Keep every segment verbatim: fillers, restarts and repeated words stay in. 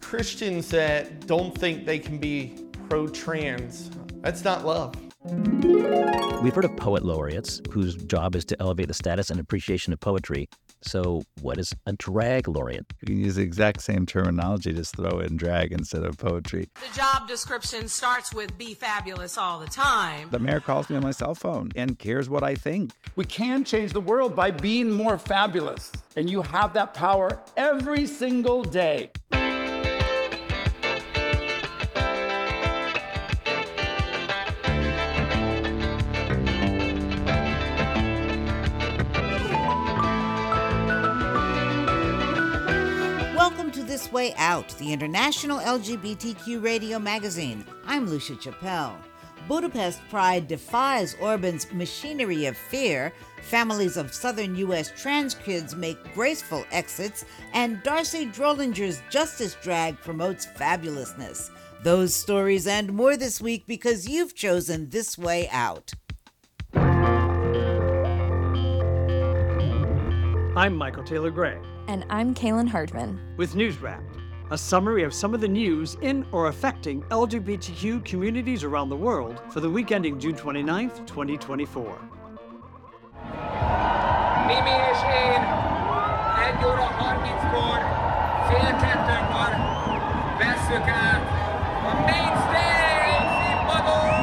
Christians that don't think they can be pro-trans, that's not love. We've heard of poet laureates whose job is to elevate the status and appreciation of poetry. So what is a drag laureate? You can use the exact same terminology, just throw in drag instead of poetry. The job description starts with be fabulous all the time. The mayor calls me on my cell phone and cares what I think. We can change the world by being more fabulous. And you have that power every single day. This Way Out, the international L G B T Q radio magazine. I'm Lucia Chappelle. Budapest Pride defies Orban's machinery of fear, families of southern U S trans kids make graceful exits, and Darcy Drollinger's justice drag promotes fabulousness. Those stories and more this week because you've chosen This Way Out. I'm Michael Taylor Gray. And I'm Kaylin Hardman. With News Wrapped, a summary of some of the news in or affecting L G B T Q communities around the world for the week ending June twenty-ninth, twenty twenty-four. Mimi és én egy óra harminckor fél kettőkor vesszük át a Main Stage színpadot!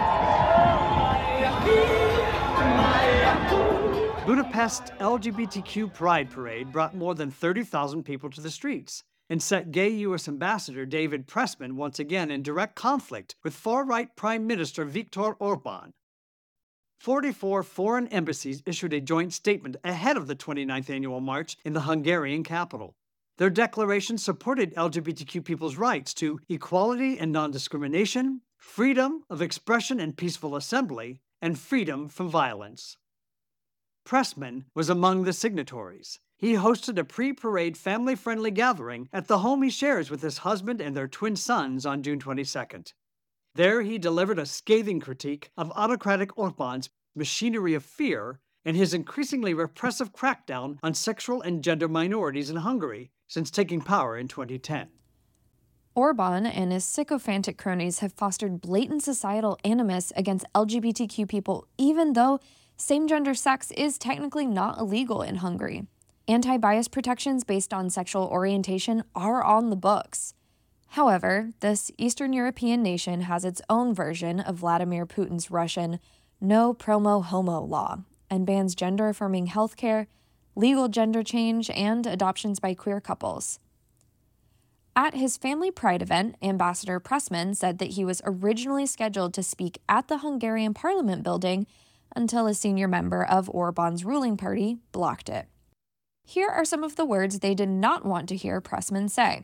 Budapest L G B T Q Pride Parade brought more than thirty thousand people to the streets and set gay U S Ambassador David Pressman once again in direct conflict with far-right Prime Minister Viktor Orban. forty-four foreign embassies issued a joint statement ahead of the twenty-ninth annual march in the Hungarian capital. Their declaration supported L G B T Q people's rights to equality and non-discrimination, freedom of expression and peaceful assembly, and freedom from violence. Pressman was among the signatories. He hosted a pre-parade family-friendly gathering at the home he shares with his husband and their twin sons on June twenty-second. There he delivered a scathing critique of autocratic Orban's machinery of fear and his increasingly repressive crackdown on sexual and gender minorities in Hungary since taking power in twenty ten. Orban and his sycophantic cronies have fostered blatant societal animus against L G B T Q people, even though same-gender sex is technically not illegal in Hungary. Anti-bias protections based on sexual orientation are on the books. However, this Eastern European nation has its own version of Vladimir Putin's Russian no promo homo law and bans gender-affirming healthcare, legal gender change, and adoptions by queer couples. At his family pride event, Ambassador Pressman said that he was originally scheduled to speak at the Hungarian Parliament building until a senior member of Orban's ruling party blocked it. Here are some of the words they did not want to hear Pressman say.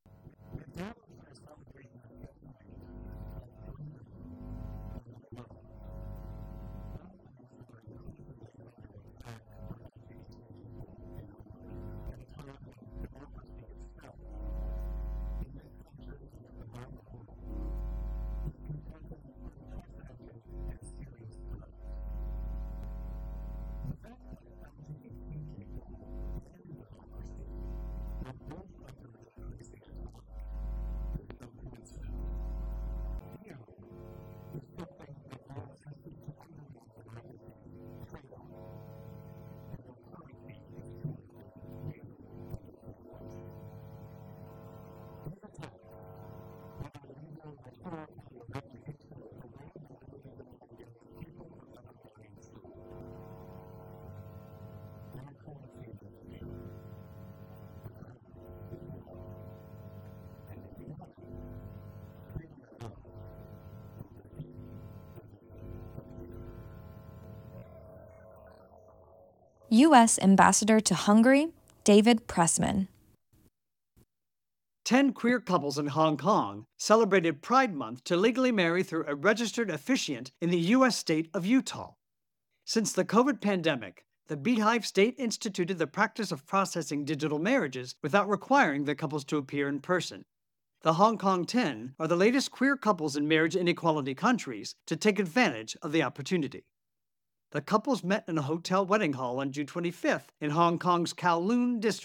U S Ambassador to Hungary, David Pressman. Ten queer couples in Hong Kong celebrated Pride Month to legally marry through a registered officiant in the U S state of Utah. Since the COVID pandemic, the Beehive State instituted the practice of processing digital marriages without requiring the couples to appear in person. The Hong Kong Ten are the latest queer couples in marriage inequality countries to take advantage of the opportunity. The couples met in a hotel wedding hall on June twenty-fifth in Hong Kong's Kowloon district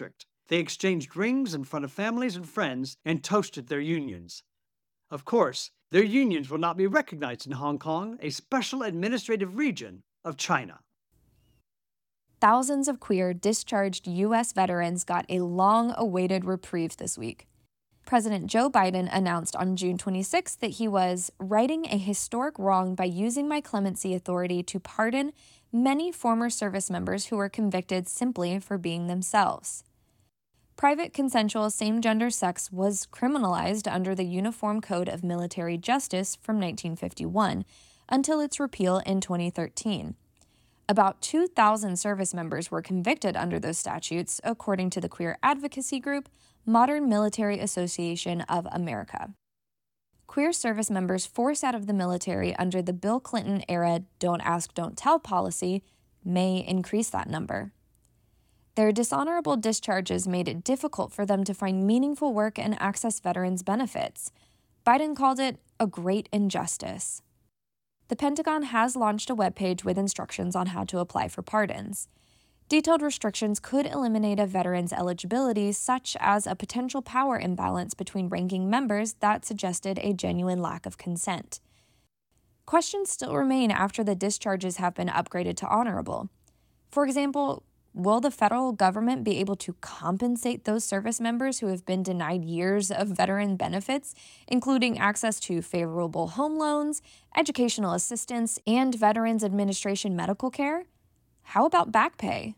They exchanged rings in front of families and friends and toasted their unions. Of course, their unions will not be recognized in Hong Kong, a special administrative region of China. Thousands of queer discharged U S veterans got a long-awaited reprieve this week. President Joe Biden announced on June twenty-sixth that he was righting a historic wrong by using my clemency authority to pardon many former service members who were convicted simply for being themselves. Private consensual same-gender sex was criminalized under the Uniform Code of Military Justice from nineteen fifty-one until its repeal in twenty thirteen. About two thousand service members were convicted under those statutes, according to the queer advocacy group Modern Military Association of America. Queer service members forced out of the military under the Bill Clinton-era Don't Ask, Don't Tell policy may increase that number. Their dishonorable discharges made it difficult for them to find meaningful work and access veterans' benefits. Biden called it a great injustice. The Pentagon has launched a webpage with instructions on how to apply for pardons. Detailed restrictions could eliminate a veteran's eligibility, such as a potential power imbalance between ranking members that suggested a genuine lack of consent. Questions still remain after the discharges have been upgraded to honorable. For example, will the federal government be able to compensate those service members who have been denied years of veteran benefits, including access to favorable home loans, educational assistance, and Veterans Administration medical care? How about back pay?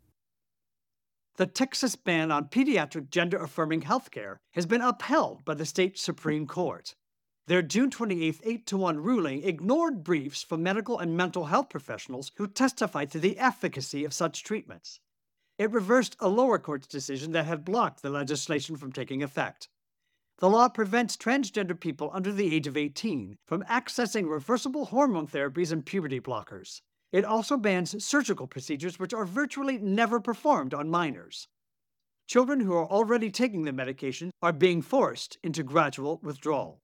The Texas ban on pediatric gender-affirming health care has been upheld by the state Supreme Court. Their June twenty-eighth eight to one ruling ignored briefs from medical and mental health professionals who testified to the efficacy of such treatments. It reversed a lower court's decision that had blocked the legislation from taking effect. The law prevents transgender people under the age of eighteen from accessing reversible hormone therapies and puberty blockers. It also bans surgical procedures which are virtually never performed on minors. Children who are already taking the medication are being forced into gradual withdrawal.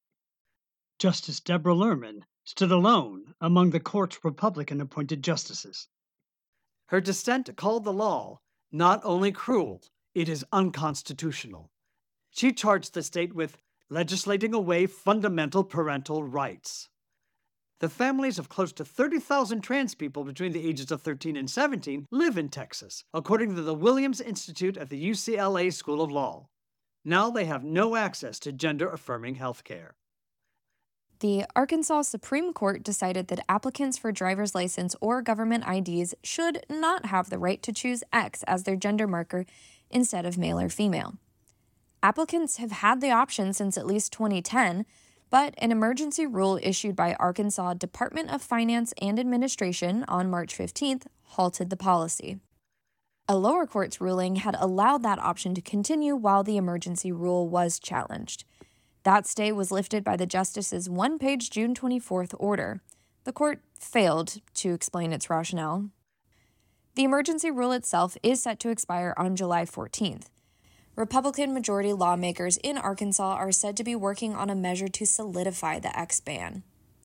Justice Deborah Lerman stood alone among the court's Republican-appointed justices. Her dissent called the law not only cruel, it is unconstitutional. She charged the state with legislating away fundamental parental rights. The families of close to thirty thousand trans people between the ages of thirteen and seventeen live in Texas, according to the Williams Institute at the U C L A School of Law. Now they have no access to gender-affirming health care. The Arkansas Supreme Court decided that applicants for driver's license or government I Ds should not have the right to choose X as their gender marker instead of male or female. Applicants have had the option since at least twenty ten, but an emergency rule issued by Arkansas Department of Finance and Administration on March fifteenth halted the policy. A lower court's ruling had allowed that option to continue while the emergency rule was challenged. That stay was lifted by the justice's one-page June twenty-fourth order. The court failed to explain its rationale. The emergency rule itself is set to expire on July fourteenth. Republican-majority lawmakers in Arkansas are said to be working on a measure to solidify the X ban.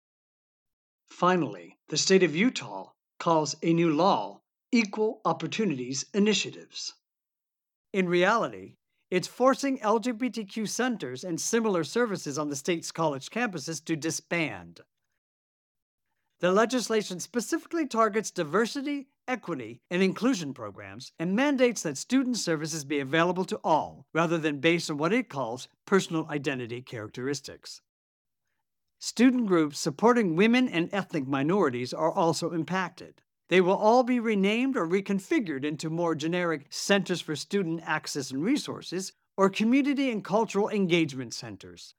Finally, the state of Utah calls a new law Equal Opportunities Initiatives. In reality, it's forcing L G B T Q centers and similar services on the state's college campuses to disband. The legislation specifically targets diversity, equity, and inclusion programs and mandates that student services be available to all, rather than based on what it calls personal identity characteristics. Student groups supporting women and ethnic minorities are also impacted. They will all be renamed or reconfigured into more generic Centers for Student Access and Resources or Community and Cultural Engagement Centers.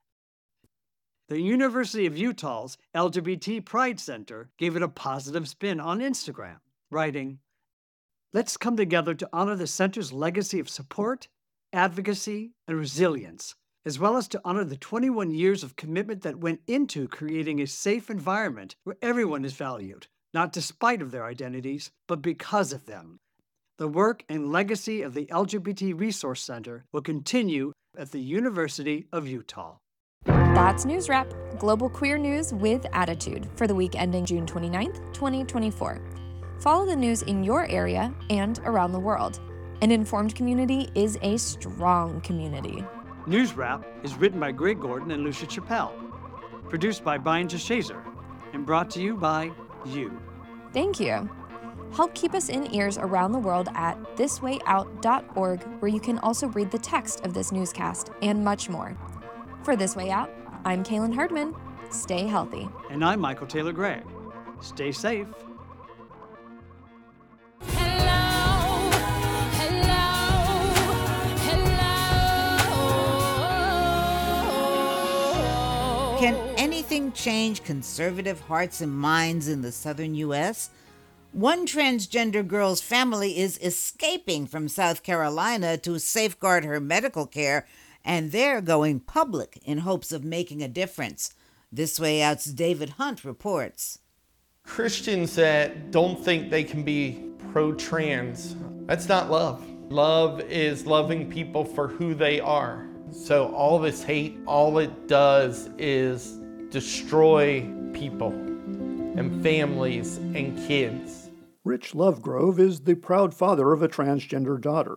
The University of Utah's L G B T Pride Center gave it a positive spin on Instagram, writing, "Let's come together to honor the center's legacy of support, advocacy, and resilience, as well as to honor the twenty-one years of commitment that went into creating a safe environment where everyone is valued, not despite of their identities, but because of them. The work and legacy of the L G B T Resource Center will continue at the University of Utah." That's News Wrap, global queer news with attitude for the week ending June twenty-ninth, twenty twenty-four. Follow the news in your area and around the world. An informed community is a strong community. News Wrap is written by Greg Gordon and Lucia Chappelle, produced by Brian DeShazer, and brought to you by you. Thank you. Help keep us in ears around the world at this way out dot org, where you can also read the text of this newscast and much more. For This Way Out, I'm Kaylin Herdman. Stay healthy. And I'm Michael Taylor Gray. Stay safe. Can anything change conservative hearts and minds in the southern U S? One transgender girl's family is escaping from South Carolina to safeguard her medical care, and they're going public in hopes of making a difference. This Way Out's David Hunt reports. Christians that don't think they can be pro-trans, that's not love. Love is loving people for who they are. So all this hate, all it does is destroy people and families and kids. Rich Lovegrove is the proud father of a transgender daughter,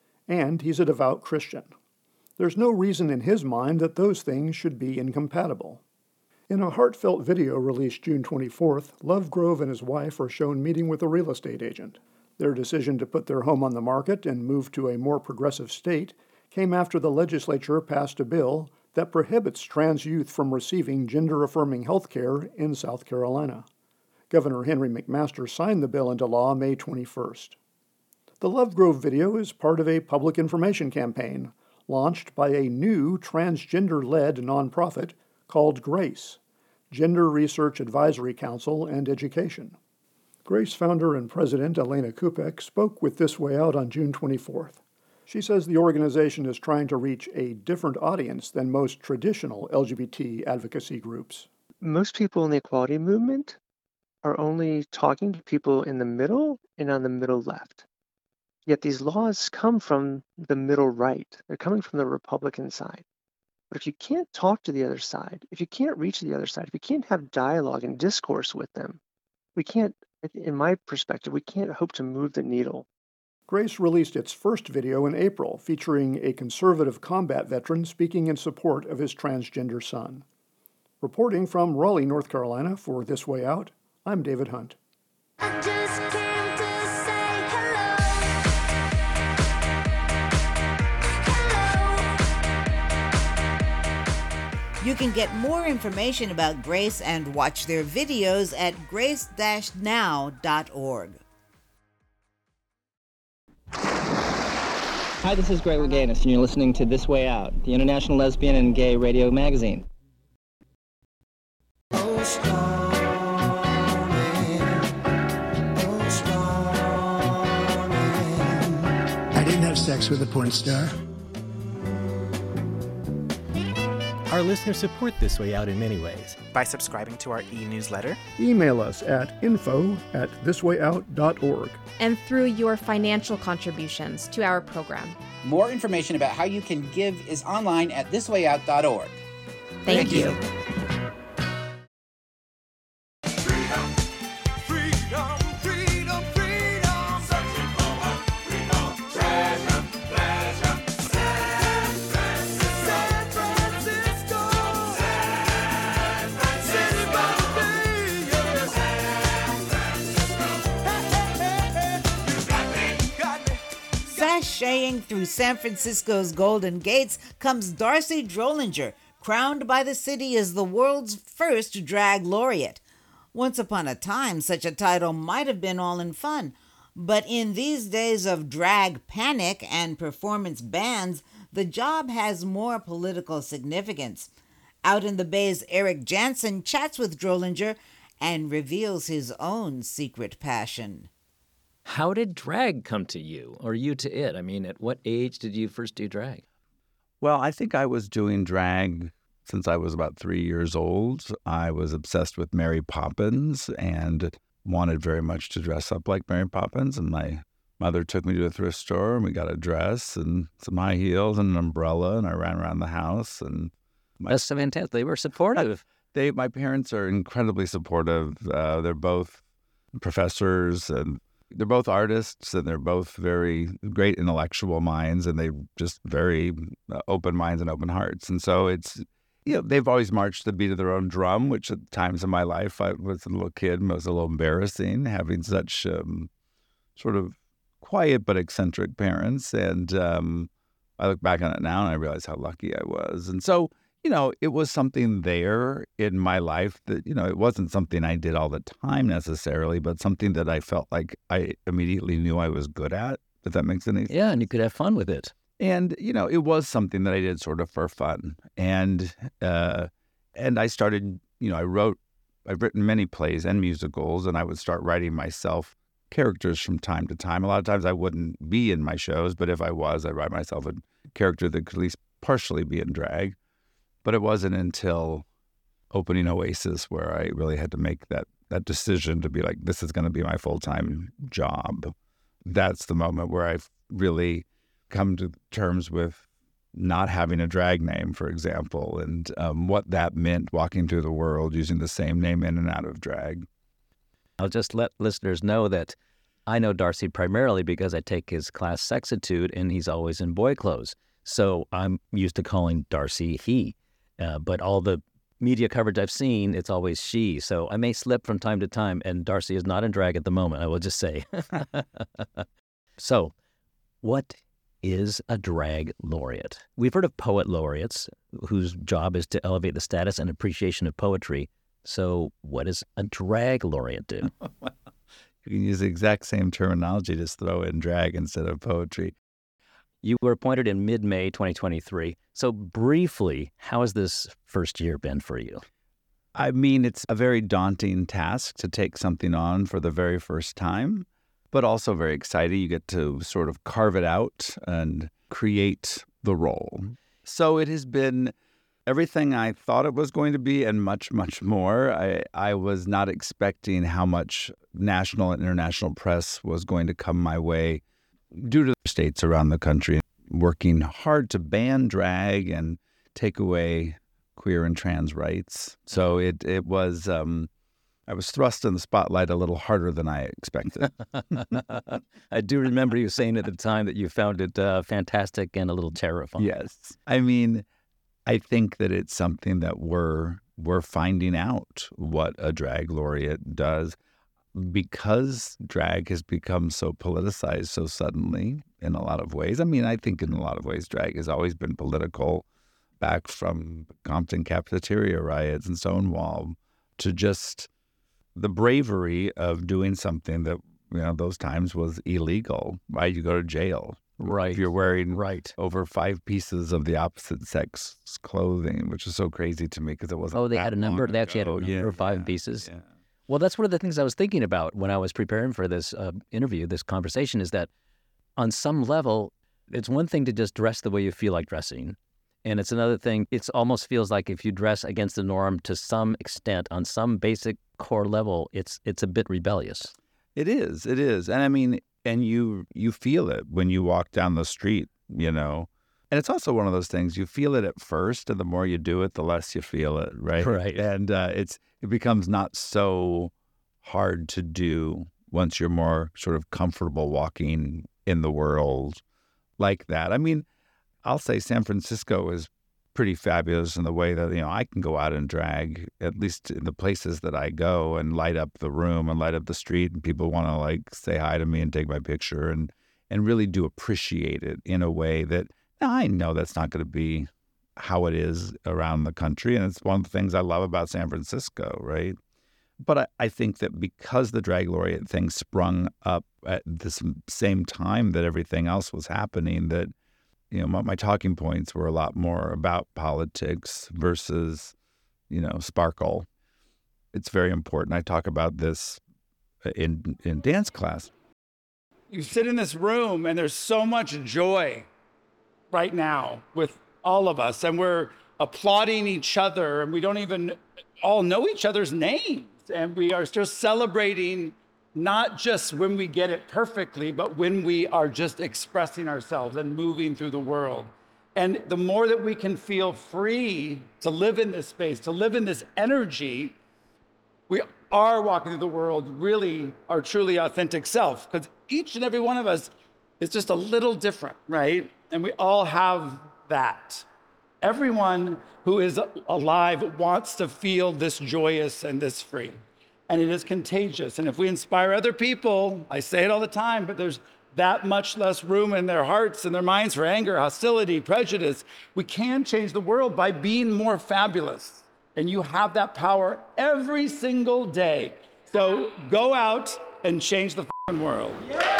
and he's a devout Christian. There's no reason in his mind that those things should be incompatible. In a heartfelt video released June twenty-fourth, Lovegrove and his wife are shown meeting with a real estate agent. Their decision to put their home on the market and move to a more progressive state came after the legislature passed a bill that prohibits trans youth from receiving gender-affirming health care in South Carolina. Governor Henry McMaster signed the bill into law May twenty-first. The Lovegrove video is part of a public information campaign launched by a new transgender-led nonprofit called GRACE, Gender Research Advisory Council and Education. GRACE founder and president Elena Kupek spoke with This Way Out on June twenty-fourth. She says the organization is trying to reach a different audience than most traditional L G B T advocacy groups. Most people in the equality movement are only talking to people in the middle and on the middle left. Yet these laws come from the middle right. They're coming from the Republican side. But if you can't talk to the other side, if you can't reach the other side, if you can't have dialogue and discourse with them, we can't, in my perspective, we can't hope to move the needle. GRACE released its first video in April, featuring a conservative combat veteran speaking in support of his transgender son. Reporting from Raleigh, North Carolina for This Way Out, I'm David Hunt. I just came to say hello. Hello. You can get more information about GRACE and watch their videos at grace dash now dot org. Hi, this is Greg Louganis, and you're listening to This Way Out, the International Lesbian and Gay Radio Magazine. Oh, strong man. Oh, strong man. I didn't have sex with a porn star. Our listeners support This Way Out in many ways. By subscribing to our e-newsletter. Email us at info at this way out dot org. And through your financial contributions to our program. More information about how you can give is online at this way out dot org. Thank, Thank you. you. Sashaying through San Francisco's Golden Gates comes Darcy Drollinger, crowned by the city as the world's first drag laureate. Once upon a time, such a title might have been all in fun, but in these days of drag panic and performance bans, the job has more political significance. Out in the Bay's Eric Jansen chats with Drollinger and reveals his own secret passion. How did drag come to you, or you to it? I mean, at what age did you first do drag? Well, I think I was doing drag since I was about three years old. I was obsessed with Mary Poppins and wanted very much to dress up like Mary Poppins. And my mother took me to a thrift store, and we got a dress and some high heels and an umbrella, and I ran around the house. And my, That's fantastic. They were supportive. They, my parents are incredibly supportive. Uh, they're both professors, and they're both artists and they're both very great intellectual minds, and they just very uh, open minds and open hearts. And so it's, you know, they've always marched the beat of their own drum, which at times in my life, I was a little kid, was a little embarrassing having such um, sort of quiet but eccentric parents. And um, I look back on it now and I realize how lucky I was. And so, you know, it was something there in my life that, you know, it wasn't something I did all the time necessarily, but something that I felt like I immediately knew I was good at, if that makes any sense. Yeah, and you could have fun with it. And, you know, it was something that I did sort of for fun. And, uh, and I started, you know, I wrote, I've written many plays and musicals, and I would start writing myself characters from time to time. A lot of times I wouldn't be in my shows, but if I was, I'd write myself a character that could at least partially be in drag. But it wasn't until opening Oasis where I really had to make that that decision to be like, this is going to be my full-time job. That's the moment where I've really come to terms with not having a drag name, for example, and um, what that meant walking through the world using the same name in and out of drag. I'll just let listeners know that I know Darcy primarily because I take his class Sexitude, and he's always in boy clothes. So I'm used to calling Darcy he. Uh, but all the media coverage I've seen, it's always she. So I may slip from time to time, and Darcy is not in drag at the moment, I will just say. So, what is a drag laureate? We've heard of poet laureates, whose job is to elevate the status and appreciation of poetry. So what does a drag laureate do? You can use the exact same terminology, just throw in drag instead of poetry. You were appointed in mid-May twenty twenty-three. So briefly, how has this first year been for you? I mean, it's a very daunting task to take something on for the very first time, but also very exciting. You get to sort of carve it out and create the role. So it has been everything I thought it was going to be and much, much more. I, I was not expecting how much national and international press was going to come my way due to states around the country working hard to ban drag and take away queer and trans rights. So it it was, um, I was thrust in the spotlight a little harder than I expected. I do remember you saying at the time that you found it uh, fantastic and a little terrifying. Yes. I mean, I think that it's something that we're we're finding out what a drag laureate does, because drag has become so politicized so suddenly in a lot of ways. I mean, I think in a lot of ways drag has always been political, back from Compton cafeteria riots and Stonewall to just the bravery of doing something that, you know, those times was illegal. Right? You go to jail. Right. If you're wearing right. over five pieces of the opposite sex clothing, which is so crazy to me because it wasn't. Oh, they that had a number. long They actually ago. had a number Yeah, of five yeah, pieces. yeah. Well, that's one of the things I was thinking about when I was preparing for this uh, interview, this conversation, is that on some level, it's one thing to just dress the way you feel like dressing. And it's another thing, it almost feels like if you dress against the norm to some extent, on some basic core level, it's it's a bit rebellious. It is. It is. And I mean, and you you feel it when you walk down the street, you know. And it's also one of those things, you feel it at first, and the more you do it, the less you feel it, right? Right. And uh, it's it becomes not so hard to do once you're more sort of comfortable walking in the world like that. I mean, I'll say San Francisco is pretty fabulous in the way that, you know, I can go out and drag, at least in the places that I go, and light up the room and light up the street, and people want to like say hi to me and take my picture and and really do appreciate it in a way that, now I know that's not going to be how it is around the country, and it's one of the things I love about San Francisco, right? But I, I think that because the drag laureate thing sprung up at the same time that everything else was happening, that, you know, my, my talking points were a lot more about politics versus, you know, sparkle. It's very important. I talk about this in in dance class. You sit in this room and there's so much joy right now with all of us, and we're applauding each other, and we don't even all know each other's names. And we are just celebrating not just when we get it perfectly, but when we are just expressing ourselves and moving through the world. And the more that we can feel free to live in this space, to live in this energy, we are walking through the world really are truly authentic self, because each and every one of us is just a little different, right? And we all have that. Everyone who is alive wants to feel this joyous and this free. And it is contagious. And if we inspire other people, I say it all the time, but there's that much less room in their hearts and their minds for anger, hostility, prejudice. We can change the world by being more fabulous. And you have that power every single day. So go out and change the f***ing world.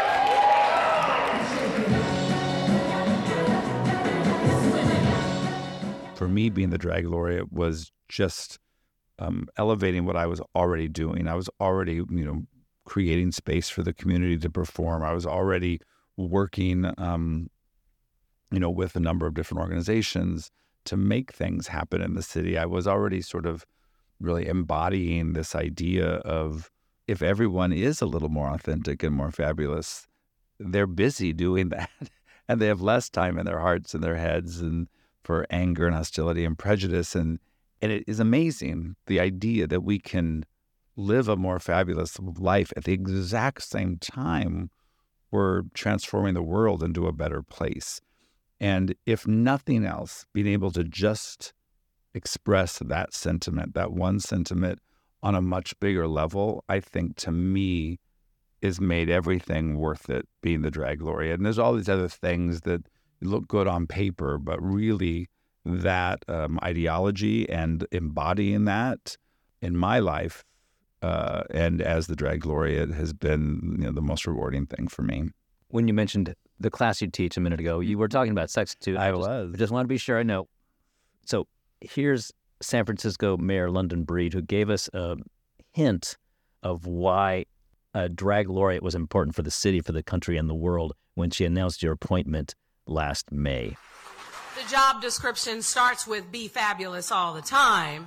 For me, being the drag laureate was just um, elevating what I was already doing. I was already, you know, creating space for the community to perform. I was already working, um, you know, with a number of different organizations to make things happen in the city. I was already sort of really embodying this idea of, if everyone is a little more authentic and more fabulous, they're busy doing that, and they have less time in their hearts and their heads and for anger and hostility and prejudice. And, and it is amazing, the idea that we can live a more fabulous life at the exact same time we're transforming the world into a better place. And if nothing else, being able to just express that sentiment, that one sentiment on a much bigger level, I think to me has made everything worth it, being the drag laureate. And there's all these other things that look good on paper, but really that um, ideology and embodying that in my life uh, and as the drag laureate has been, you know, the most rewarding thing for me. When you mentioned the class you teach a minute ago, you were talking about sexitude. I, I just, was. I just want to be sure I know. So here's San Francisco Mayor London Breed, who gave us a hint of why a drag laureate was important for the city, for the country, and the world when she announced your appointment last May. The job description starts with be fabulous all the time.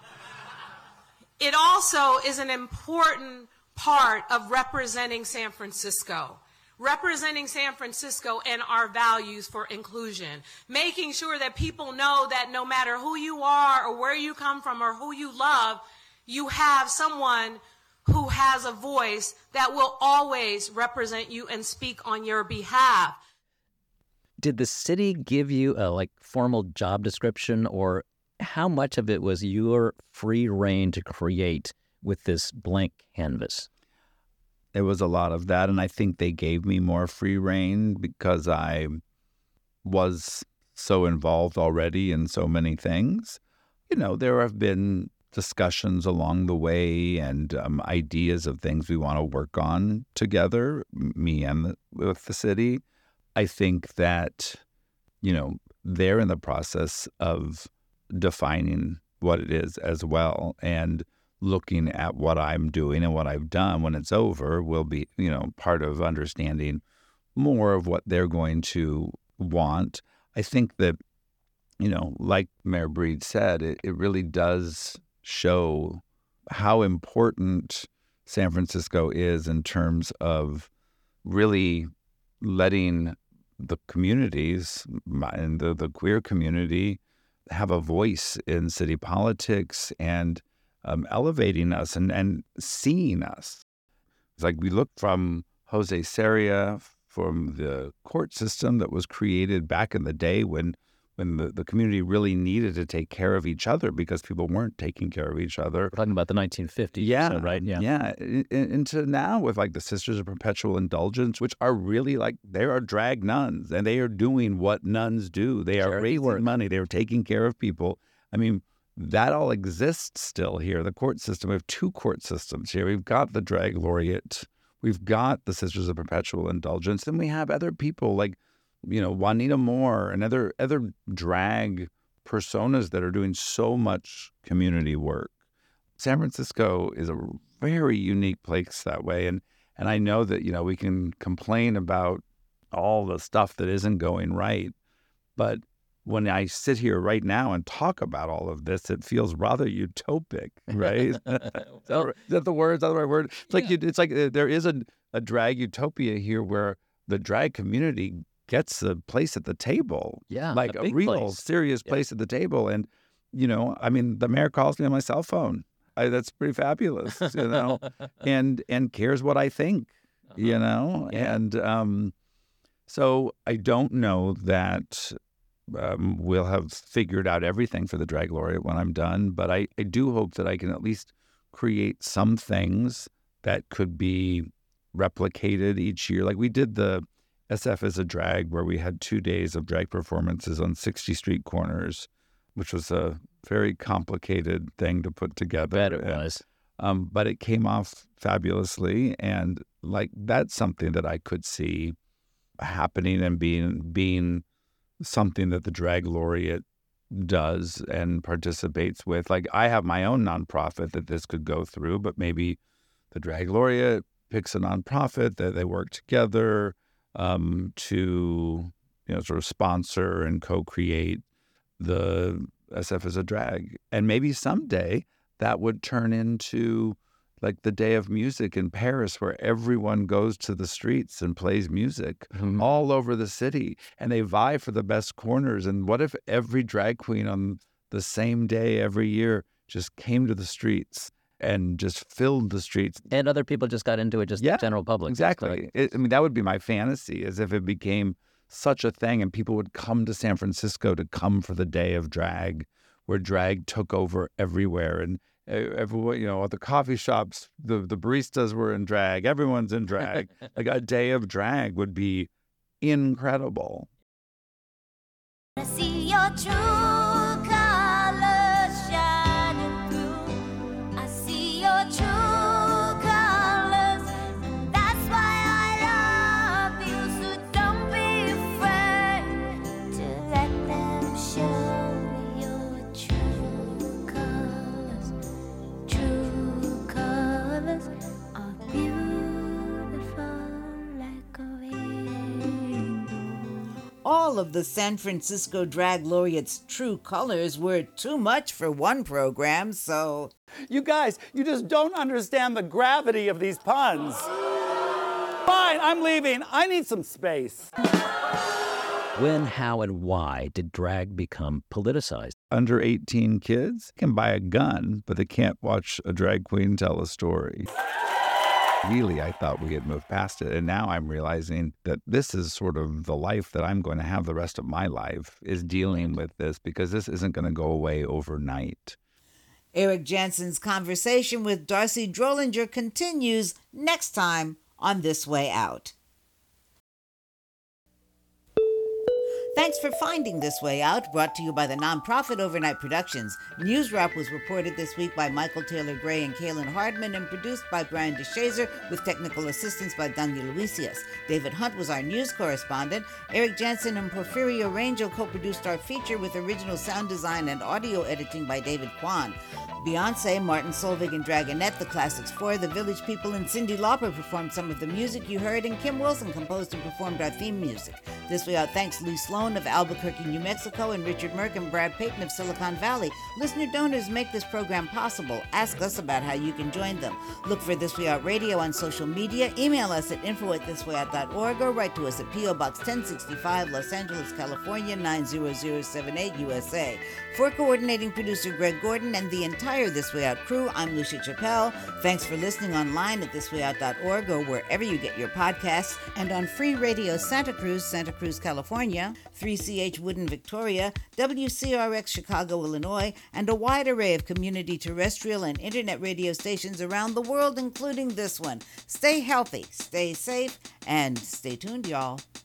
It also is an important part of representing San Francisco. Representing San Francisco and our values for inclusion. Making sure that people know that no matter who you are or where you come from or who you love, you have someone who has a voice that will always represent you and speak on your behalf. Did the city give you a like formal job description, or how much of it was your free reign to create with this blank canvas? It was a lot of that, and I think they gave me more free reign because I was so involved already in so many things. You know, there have been discussions along the way and um, ideas of things we want to work on together, me and the, with the city. I think that, you know, they're in the process of defining what it is as well, and looking at what I'm doing and what I've done when it's over will be, you know, part of understanding more of what they're going to want. I think that, you know, like Mayor Breed said, it, it really does show how important San Francisco is in terms of really letting the communities and the, the queer community have a voice in city politics and um, elevating us and, and seeing us. It's like we look from Jose Sarria, from the court system that was created back in the day when when the, the community really needed to take care of each other because people weren't taking care of each other. We're talking about the nineteen fifties, yeah, so, right? Yeah. Yeah. Into now with like the Sisters of Perpetual Indulgence, which are really like, they are drag nuns and they are doing what nuns do. They are Charity raising work. money. They are taking care of people. I mean, that all exists still here. The court system, we have two court systems here. We've got the drag laureate. We've got the Sisters of Perpetual Indulgence. And we have other people like, you know, Juanita Moore and other other drag personas that are doing so much community work. San Francisco is a very unique place that way. And and I know that, you know, we can complain about all the stuff that isn't going right. But when I sit here right now and talk about all of this, it feels rather utopic, right? Well, Is that the word? Is that the right word? It's like yeah. you, it's like uh, there is a, a drag utopia here where the drag community gets a place at the table. Yeah, like a a, big real place. serious Yeah. place at the table. And, you know, I mean, the mayor calls me on my cell phone. I, that's pretty fabulous, you know, and and cares what I think, uh-huh. you know, yeah. and um, so I don't know that um, we'll have figured out everything for the Drag Laureate when I'm done, but I, I do hope that I can at least create some things that could be replicated each year. Like we did the S F as a Drag, where we had two days of drag performances on sixty street corners, which was a very complicated thing to put together. I bet it was. Um, but it came off fabulously, and like that's something that I could see happening and being being something that the Drag Laureate does and participates with. Like I have my own nonprofit that this could go through, but maybe the Drag Laureate picks a nonprofit that they work together um, to, you know, sort of sponsor and co-create the S F as a Drag. And maybe someday that would turn into like the Day of Music in Paris, where everyone goes to the streets and plays music mm-hmm. all over the city, and they vie for the best corners. And what if every drag queen on the same day every year just came to the streets and just filled the streets? And other people just got into it, just yeah, general public. Exactly. It, I mean, that would be my fantasy, as if it became such a thing and people would come to San Francisco to come for the Day of Drag, where drag took over everywhere. And everyone, you know, at the coffee shops, the, the baristas were in drag. Everyone's in drag. Like a Day of Drag would be incredible. I see your true colors shining through. I see your true colors. That's why I love you. So don't be afraid to let them show your true colors. True colors are beautiful like a rainbow. All of the San Francisco Drag Laureate's true colors were too much for one program, so... You guys, you just don't understand the gravity of these puns. Fine, I'm leaving. I need some space. When, how, and why did drag become politicized? Under eighteen kids can buy a gun, but they can't watch a drag queen tell a story. Really, I thought we had moved past it. And now I'm realizing that this is sort of the life that I'm going to have the rest of my life, is dealing with this, because this isn't going to go away overnight. Eric Jansen's conversation with Darcy Drollinger continues next time on This Way Out. Thanks for finding This Way Out, brought to you by the nonprofit Overnight Productions. News Wrap was reported this week by Michael Taylor Gray and Kaylin Hardman and produced by Brian DeShazer with technical assistance by Danya Luisius. David Hunt was our news correspondent. Eric Jansen and Porfirio Rangel co-produced our feature with original sound design and audio editing by David Kwan. Beyonce, Martin Solveig and Dragonette, The Classics Four, The Village People, and Cyndi Lauper performed some of the music you heard, and Kim Wilson composed and performed our theme music. This Way Out thanks Lee Sloan of Albuquerque, New Mexico, and Richard Merck and Brad Payton of Silicon Valley. Listener donors make this program possible. Ask us about how you can join them. Look for This Way Out Radio on social media. Email us at info at this way out dot org or write to us at P O Box ten sixty-five, Los Angeles, California, nine zero zero seven eight, U S A. For coordinating producer Greg Gordon and the entire This Way Out crew, I'm Lucia Chappelle. Thanks for listening online at this way out dot org or wherever you get your podcasts, and on Free Radio Santa Cruz, Santa Cruz, California, three C H Woodin, Victoria, W C R X Chicago, Illinois, and a wide array of community terrestrial and internet radio stations around the world, including this one. Stay healthy, stay safe, and stay tuned, y'all.